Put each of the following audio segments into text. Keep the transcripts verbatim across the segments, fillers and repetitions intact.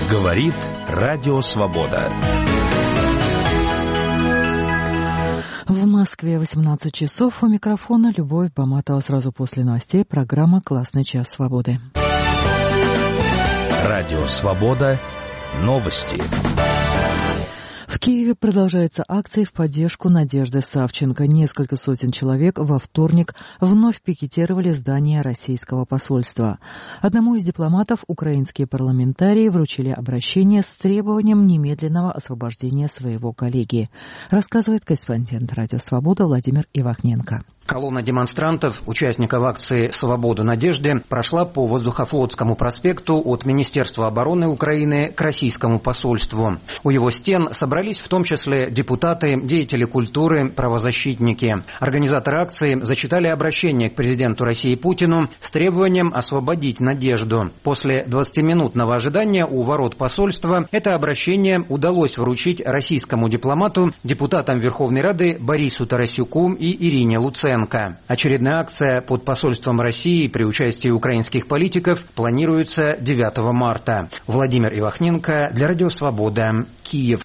Говорит Радио Свобода. В Москве восемнадцать часов. У микрофона Любовь Баматова. Сразу после новостей программа «Классный час свободы». Радио Свобода. Новости. В Киеве продолжается акция в поддержку Надежды Савченко. Несколько сотен человек во вторник вновь пикетировали здание российского посольства. Одному из дипломатов украинские парламентарии вручили обращение с требованием немедленного освобождения своего коллеги, рассказывает корреспондент Радио Свобода Владимир Ивахненко. Колонна демонстрантов, участников акции «Свобода Надежды», прошла по Воздухофлотскому проспекту от Министерства обороны Украины к российскому посольству. У его стен собрались в том числе депутаты, деятели культуры, правозащитники. Организаторы акции зачитали обращение к президенту России Путину с требованием освободить Надежду. После двадцатиминутного ожидания у ворот посольства это обращение удалось вручить российскому дипломату, депутатам Верховной Рады Борису Тарасюку и Ирине Луценко. Очередная акция под посольством России при участии украинских политиков планируется девятого марта. Владимир Ивахненко для Радио Свобода, Киев.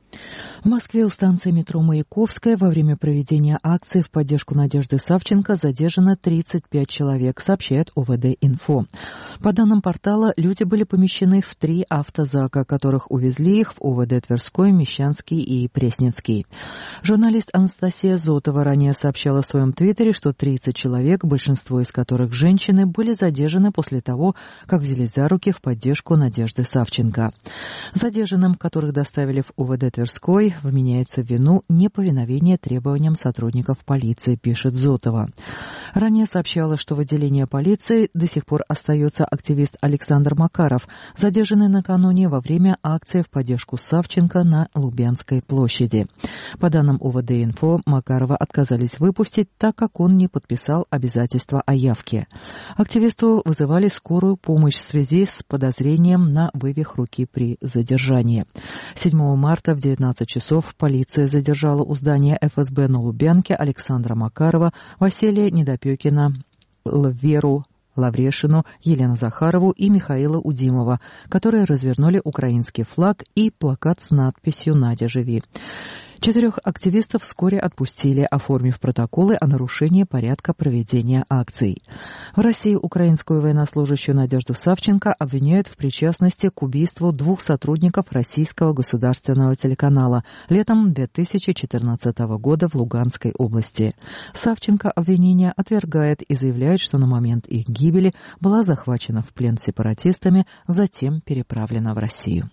В Москве у станции метро Маяковская во время проведения акции в поддержку Надежды Савченко задержано тридцать пять человек, сообщает о вэ дэ-инфо. По данным портала, люди были помещены в три автозака, которых увезли их в о вэ дэ Тверской, Мещанский и Пресницкий. Журналист Анастасия Зотова ранее сообщала в своем твиттере, что тридцать человек, большинство из которых женщины, были задержаны после того, как взялись за руки в поддержку Надежды Савченко. Задержанным, которых доставили в о вэ дэ Тверской, вменяется в вину неповиновение требованиям сотрудников полиции, пишет Зотова. Ранее сообщала, что в отделении полиции до сих пор остается активист Александр Макаров, задержанный накануне во время акции в поддержку Савченко на Лубянской площади. По данным о вэ дэ-инфо, Макарова отказались выпустить, так как он не подписал обязательства о явке. Активисту вызывали скорую помощь в связи с подозрением на вывих руки при задержании. седьмого марта в девятнадцать часов полиция задержала у здания эф эс бэ на Лубянке Александра Макарова, Василия Недопекина, Веру Лаврешину, Елену Захарову и Михаила Удимова, которые развернули украинский флаг и плакат с надписью «Надя, живи». Четырех активистов вскоре отпустили, оформив протоколы о нарушении порядка проведения акций. В России украинскую военнослужащую Надежду Савченко обвиняют в причастности к убийству двух сотрудников российского государственного телеканала летом две тысячи четырнадцатого года в Луганской области. Савченко обвинения отвергает и заявляет, что на момент их гибели была захвачена в плен сепаратистами, затем переправлена в Россию.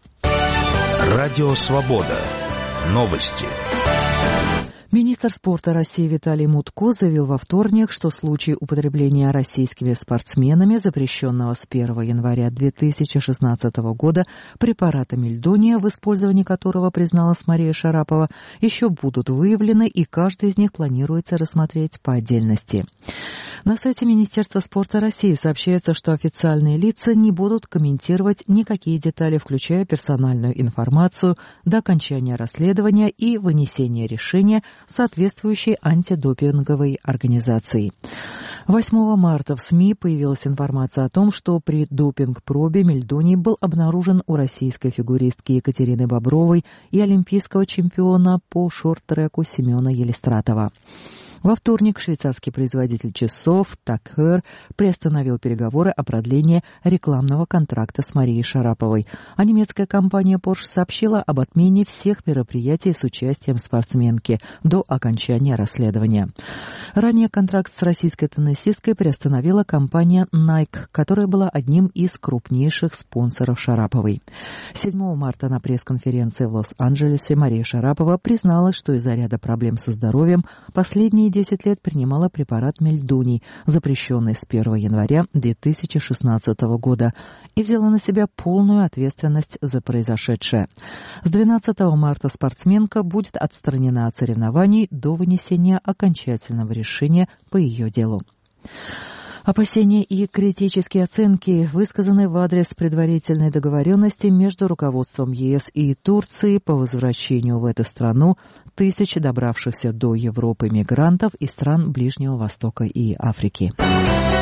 Радио Свобода. Новости. Министр спорта России Виталий Мутко заявил во вторник, что случай употребления российскими спортсменами, запрещенного с первого января две тысячи шестнадцатого года препарата мельдония, в использовании которого призналась Мария Шарапова, еще будут выявлены, и каждый из них планируется рассмотреть по отдельности. На сайте Министерства спорта России сообщается, что официальные лица не будут комментировать никакие детали, включая персональную информацию, до окончания расследования и вынесения решения соответствующей антидопинговой организации. восьмого марта в СМИ появилась информация о том, что при допинг-пробе мельдоний был обнаружен у российской фигуристки Екатерины Бобровой и олимпийского чемпиона по шорт-треку Семена Елистратова. Во вторник швейцарский производитель часов так хэр приостановил переговоры о продлении рекламного контракта с Марией Шараповой, а немецкая компания Porsche сообщила об отмене всех мероприятий с участием спортсменки до окончания расследования. Ранее контракт с российской теннисисткой приостановила компания Nike, которая была одним из крупнейших спонсоров Шараповой. седьмого марта на пресс-конференции в Лос-Анджелесе Мария Шарапова призналась, что из-за ряда проблем со здоровьем последние десять лет принимала препарат мельдоний, запрещенный с первого января две тысячи шестнадцатого года, и взяла на себя полную ответственность за произошедшее. С двенадцатого марта спортсменка будет отстранена от соревнований до вынесения окончательного решения по ее делу. Опасения и критические оценки высказаны в адрес предварительной договоренности между руководством ЕС и Турции по возвращению в эту страну тысяч добравшихся до Европы мигрантов из стран Ближнего Востока и Африки.